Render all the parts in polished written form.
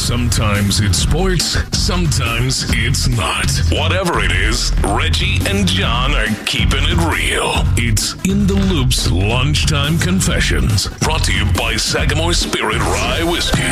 Sometimes it's sports, sometimes it's not. Whatever it is, Reggie and John are keeping it real. It's In the Loop's Lunchtime Confessions, brought to you by Sagamore Spirit Rye Whiskey.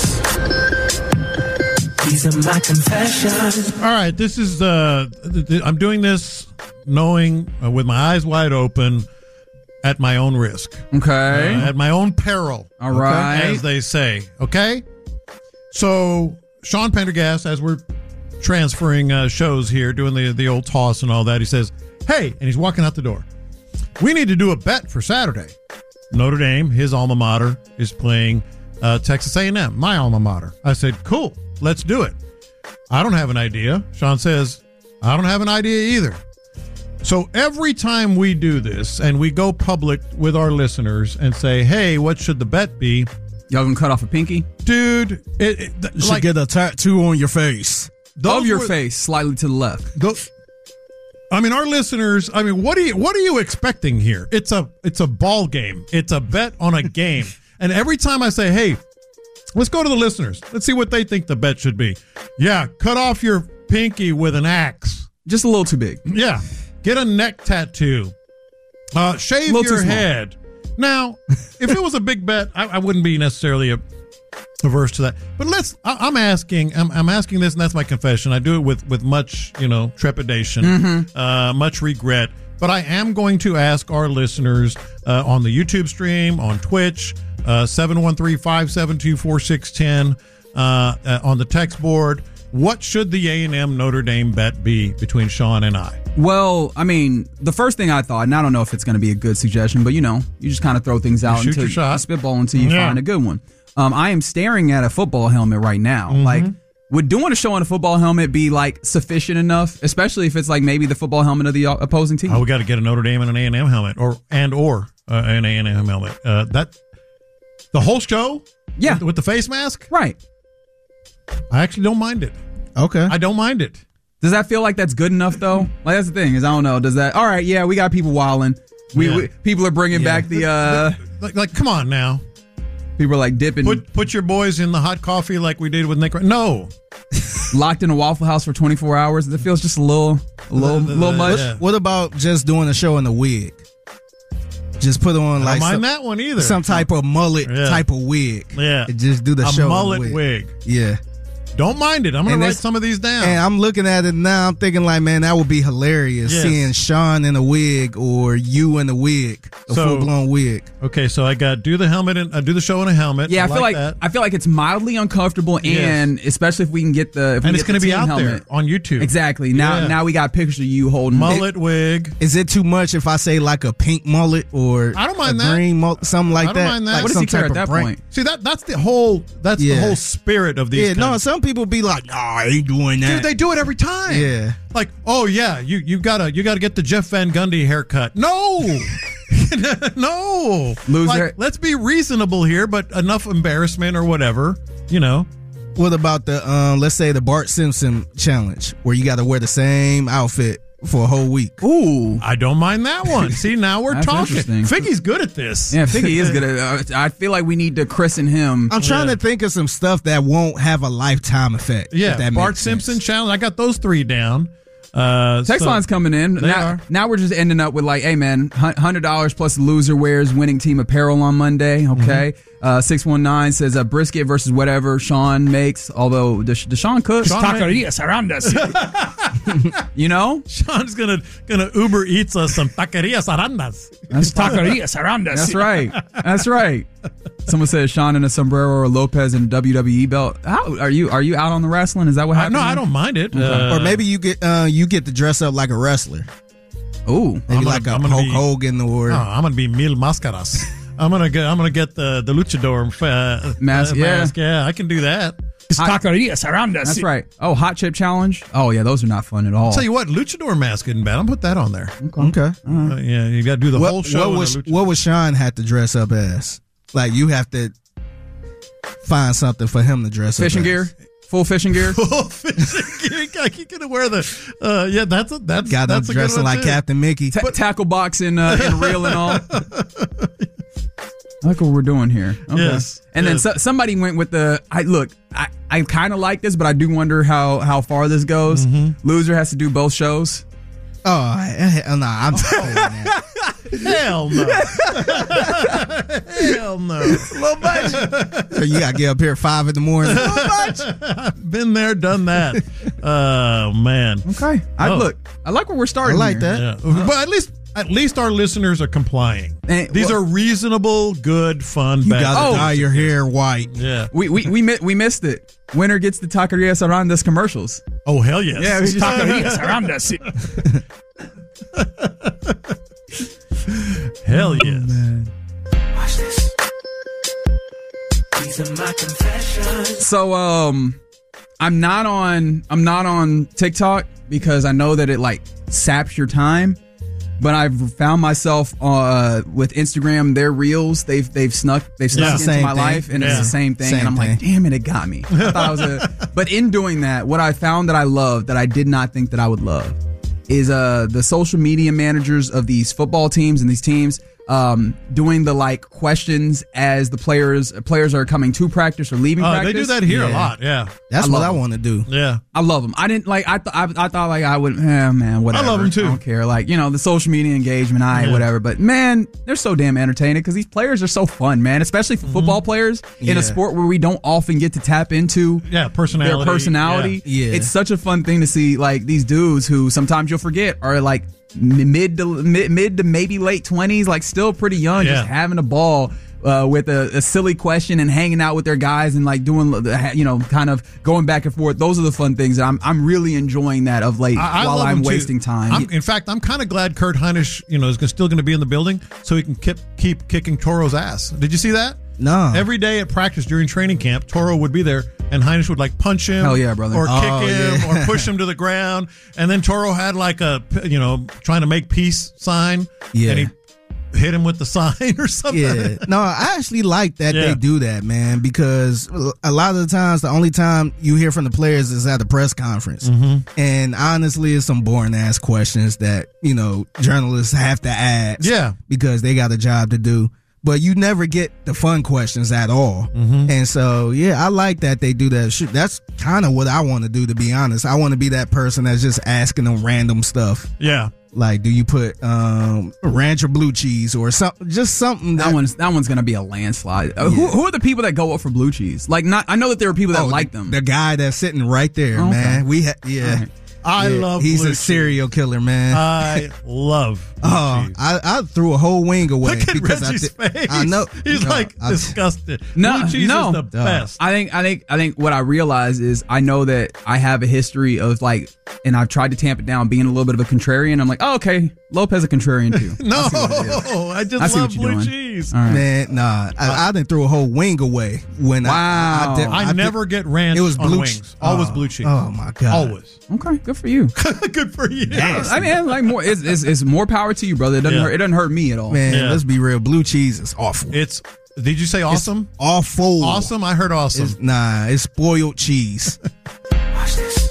These are my confessions. All right, this is I'm doing this knowing with my eyes wide open at my own risk. Okay. At my own peril. All right. As they say. Okay? So, Sean Pendergast, as we're transferring shows here, doing the old toss and all that, he says, hey, and he's walking out the door. We need to do a bet for Saturday. Notre Dame, his alma mater, is playing Texas A&M, my alma mater. I said, cool, let's do it. I don't have an idea. Sean says, I don't have an idea either. So every time we do this and we go public with our listeners and say, hey, what should the bet be? Y'all gonna cut off a pinky? Dude, you should get a tattoo on your face. Of your face, slightly to the left. Our listeners, what are you expecting here? It's a ball game. It's a bet on a game. And every time I say, hey, let's go to the listeners. Let's see what they think the bet should be. Yeah, cut off your pinky with an axe. Just a little too big. Yeah. Get a neck tattoo. Shave your head. Now, if it was a big bet, I wouldn't be necessarily averse to that. But I'm asking this, and that's my confession. I do it with much, trepidation, much regret. But I am going to ask our listeners on the YouTube stream, on Twitch, 713-572-4610, on the text board, what should the A&M Notre Dame bet be between Sean and I? Well, the first thing I thought, and I don't know if it's going to be a good suggestion, but you just kind of throw things out until you spitball until you find a good one. I am staring at a football helmet right now. Mm-hmm. Like, would doing a show on a football helmet be like sufficient enough, especially if it's like maybe the football helmet of the opposing team? Oh, we got to get a Notre Dame and an A&M helmet, or an A&M helmet. The whole show, yeah, with the face mask, right? I actually don't mind it. Okay, I don't mind it. Does that feel like that's good enough though? Like that's the thing is I don't know. Does that? All right, yeah, we got people wilding. We people are bringing back the like come on now. People are like dipping. Put your boys in the hot coffee like we did with Nick. No. Locked in a Waffle House for 24 hours. It feels just a little much. Yeah. What about just doing a show in a wig? Just put on I don't mind that one either. Some type of mullet type of wig. Yeah. And just do the show. A mullet wig. Yeah. Don't mind it. I'm going to write some of these down. And I'm looking at it now. I'm thinking like, man, that would be hilarious. Yes. Seeing Sean in a wig or you in a wig, a full-blown wig. Okay, so I got do the helmet and do the show in a helmet. Yeah, I feel like it's mildly uncomfortable, and especially if we can get the it's going to be out there on YouTube. Exactly. Now we got pictures of you holding mullet wig. Is it too much if I say like a pink mullet or I don't mind that. Green mullet, something like that? I don't mind that. Like what does he care at that point? See that's the whole spirit of these. Yeah, some people be like, I ain't doing that. Dude, they do it every time. Yeah. Like, oh yeah, you gotta get the Jeff Van Gundy haircut. No. No. Loser. Like, let's be reasonable here, but enough embarrassment or whatever, What about the let's say the Bart Simpson challenge where you gotta wear the same outfit for a whole week? Ooh. I don't mind that one. See, now we're talking. Figgy's good at this. Yeah, Figgy is good at I feel like we need to christen him. I'm trying to think of some stuff that won't have a lifetime effect. Yeah, Bart Simpson challenge. I got those 3 down. Text line's coming in. Now we're just ending up with like, hey man, $100 plus loser wears winning team apparel on Monday. Okay. 619 says brisket versus whatever Sean makes. Although does Sean cook? Taquerias Arandas. Sean's gonna Uber Eats us some taquerias arandas. That's taquerias arandas. That's right. Someone says Sean in a sombrero or Lopez in a WWE belt. How are you out on the wrestling? Is that what happened? No, I don't mind it. Okay. Or maybe you get to dress up like a wrestler. Ooh, maybe like a Hulk Hogan or. No, I'm gonna be Mil Máscaras. I'm gonna get the luchador mask. Yeah, I can do that. Taquerias Arandas. That's right. Oh, hot chip challenge. Oh yeah, those are not fun at all. I'll tell you what, luchador mask isn't bad. I'll put that on there. Okay. Yeah, you got to do the whole show. What would Sean have to dress up as? Like you have to find something for him to dress fishing up gear. as. Full fishing gear. Full fishing gear. You gonna wear the? That's got him dressing like Captain Mickey. Tackle box and reel and all. I like what we're doing here. Okay. Yes. And then somebody went with the. I kind of like this, but I do wonder how far this goes. Loser has to do both shows. Oh, no, I'm saying that. Hell no. Hell no. A little much. So you got to get up here at 5 in the morning. A little much. Been there, done that. Oh, man. Okay. I like where we're starting. I like here. that. Yeah. But at least our listeners are complying. These are reasonable, good, fun You bets. got to dye your hair white. Yeah. We missed it. Winner gets the Taquerias Arandas commercials. Oh, hell yes. Yeah, we just Taquerias Arandas. Hell yes. Man. Watch this. These are my confessions. So I'm not on TikTok because I know that it like saps your time. But I've found myself with Instagram, their reels, they've snuck into my life, and it's the same thing. And I'm like, damn it got me. I thought it was but in doing that, what I found that I loved that I did not think that I would love is the social media managers of these football teams and these teams doing the like questions as the players are coming to practice or leaving practice. They do that here a lot. Yeah. That's what I want to do. Yeah. I love them. I didn't like. I thought like I would. Man, whatever. I love them too. I don't care. Like the social media engagement, whatever. But man, they're so damn entertaining because these players are so fun, man. Especially for football players in a sport where we don't often get to tap into personality. Their personality. Yeah. It's such a fun thing to see. Like these dudes who sometimes you'll forget are like mid to maybe late 20s, like still pretty young, just having a ball. With a silly question and hanging out with their guys and like doing, kind of going back and forth. Those are the fun things that I'm really enjoying that of late while I'm wasting time. In fact, I'm kind of glad Kurt Hinish, is still going to be in the building so he can keep kicking Toro's ass. Did you see that? No. Every day at practice during training camp, Toro would be there and Hinish would like punch him. Hell yeah, brother. Or kick him or push him to the ground. And then Toro had like a, trying to make peace sign. Yeah. And he hit him with the sign or something. Yeah. No, I actually like that they do that, man, because a lot of the times, the only time you hear from the players is at the press conference. And honestly, it's some boring ass questions that, journalists have to ask. Yeah. Because they got a job to do. But you never get the fun questions at all. And so, I like that they do that. That's kind of what I want to do, to be honest. I want to be that person that's just asking them random stuff. Yeah. Like, do you put ranch or blue cheese or something? Just something that one's gonna be a landslide. Who are the people that go up for blue cheese? Like, I know that there are people that like them. The guy that's sitting right there, man. Right. I love. He's blue a serial killer, man. I love. Blue cheese. I threw a whole wing away. Look at because Reggie's face. I know he's disgusted. No, blue cheese is the best. I think what I realize is I know that I have a history of like, and I've tried to tamp it down, being a little bit of a contrarian. I'm like, oh, okay, Lopez a contrarian too. No, I just love blue cheese. Right. Man, nah, I didn't throw a whole wing away when I never get ranch. It was on blue wings. Always blue cheese. Oh my god. Always. Okay, good for you. Good for you. I mean, like more, it's more power to you, brother. It doesn't hurt. It doesn't hurt me at all. Man, let's be real. Blue cheese is awful. Did you say awesome? It's awful. Awesome. I heard awesome. It's spoiled cheese. Watch this.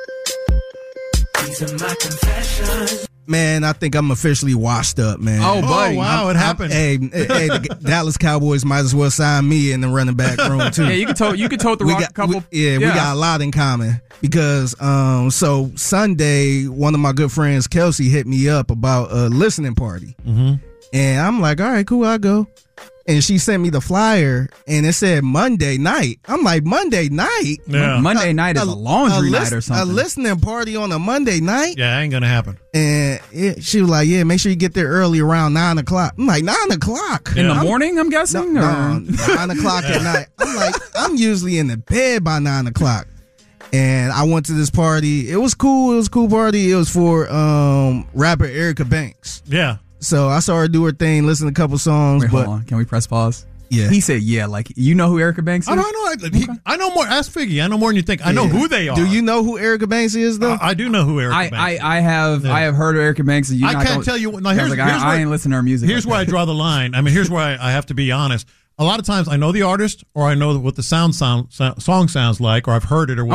These are my confessions. Man, I think I'm officially washed up, man. Oh, buddy. Oh, wow, it happened. Hey, the Dallas Cowboys might as well sign me in the running back room too. Yeah, you can tote the rock couple. We got a lot in common because so Sunday, one of my good friends, Kelsey, hit me up about a listening party, and I'm like, all right, cool, I'll go. And she sent me the flyer, and it said Monday night. I'm like, Monday night? Yeah. Monday night is a laundry night or something. A listening party on a Monday night? Yeah, ain't gonna happen. And she was like, yeah, make sure you get there early around 9 o'clock. I'm like, 9 o'clock? In the morning, I'm guessing? No, 9 o'clock at night. I'm like, I'm usually in the bed by 9 o'clock. And I went to this party. It was cool. It was a cool party. It was for rapper Erica Banks. Yeah. So I saw her do her thing, listen to a couple songs. Wait, hold on. Can we press pause? Yeah. He said, yeah, like, you know who Erica Banks is? I don't know. I know more. Ask Figgy. I know more than you think. I know who they are. Do you know who Erica Banks is, though? I do know who Erica Banks is. I have heard of Erica Banks. I can't tell you. Now, I ain't listening to her music. Here's where I draw the line. I mean, here's where I have to be honest. A lot of times I know the artist or I know what the song sounds like or I've heard it or whatever. Okay.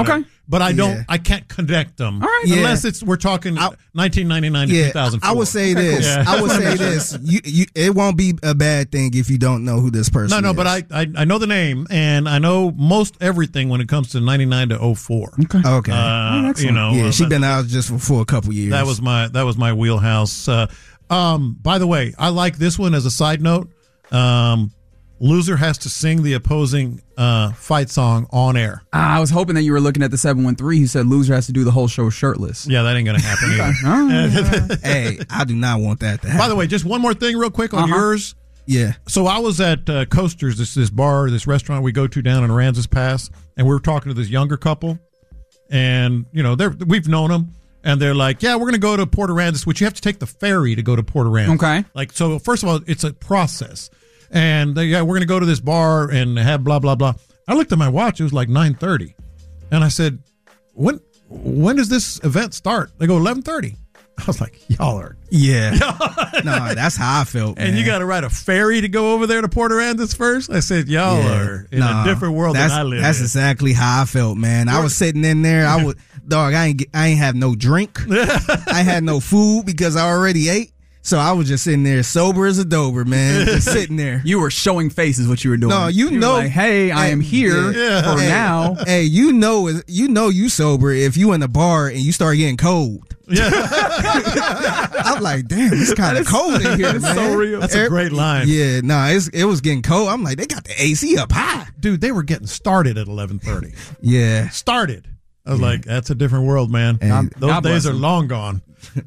but I can't connect them. All right. Unless we're talking 1999 to 2004. I would say this. cool. I would say this. It won't be a bad thing if you don't know who this person is. No, but I know the name, and I know most everything when it comes to 99 to 04. Okay. She's been out just for a couple years. That was my wheelhouse. By the way, I like this one as a side note. Loser has to sing the opposing fight song on air. I was hoping that you were looking at the 713 who said loser has to do the whole show shirtless. Yeah, that ain't going to happen either. Hey, I do not want that to happen. By the way, just one more thing real quick on yours. Yeah. So I was at Coasters, this bar, this restaurant we go to down in Aransas Pass, and we were talking to this younger couple, and we've known them, and they're like, yeah, we're going to go to Port Aransas, which you have to take the ferry to go to Port Aransas. Okay. Like, so first of all, it's a process. And we're going to go to this bar and have blah, blah, blah. I looked at my watch. It was like 9:30. And I said, when does this event start? They go 11:30. I was like, y'all are. Yeah. No, that's how I felt, man. And you got to ride a ferry to go over there to Port Aransas first? I said, y'all are in a different world than I live in. That's exactly how I felt, man. I was sitting in there. I ain't have no drink. I had no food because I already ate. So I was just sitting there sober as a dober, man. Just sitting there. You were showing faces what you were doing. No, you know. Like, hey, I am here for now. Hey, you sober if you in the bar and you start getting cold. Yeah. I'm like, damn, it's kind of cold in here, man. So real. That's a great line. Yeah, it was getting cold. I'm like, they got the AC up high. Dude, they were getting started at 11:30. Yeah. Started. I was like, that's a different world, man. Those God days bless are them. long gone.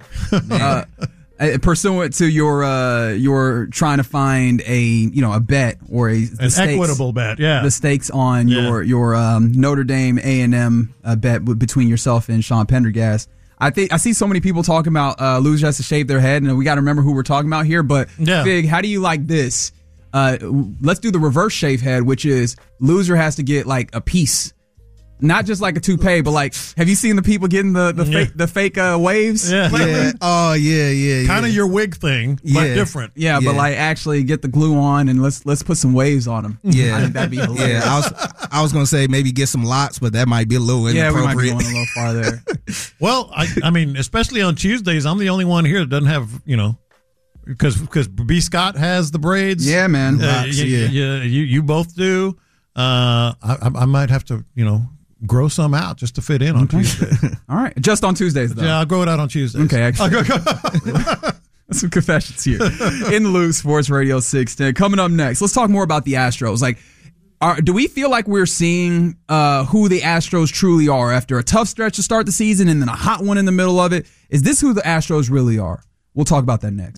Pursuant to your trying to find a bet or an equitable bet, yeah. The stakes on your Notre Dame A&M bet between yourself and Sean Pendergast. I see so many people talking about loser has to shave their head, and we got to remember who we're talking about here. But Fig, how do you like this? Let's do the reverse shave head, which is loser has to get like a piece. Not just like a toupee, but like, have you seen the people getting the fake waves? Yeah. Yeah. Oh, yeah. Kind of your wig thing, but different. Yeah, but like actually get the glue on and let's put some waves on them. Yeah. I think that'd be hilarious. Yeah, I was going to say maybe get some lots, but that might be a little inappropriate. Yeah, we might be going a little farther. Well, I mean, especially on Tuesdays, I'm the only one here that doesn't have, because B. Scott has the braids. Yeah, man. You both do. I might have to, grow some out just to fit in on Tuesday. All right. Just on Tuesdays, though. Yeah, I'll grow it out on Tuesdays. Okay, actually. Some confessions here. In the Loop, Sports Radio 610. Coming up next, let's talk more about the Astros. Like, do we feel like we're seeing who the Astros truly are after a tough stretch to start the season and then a hot one in the middle of it? Is this who the Astros really are? We'll talk about that next.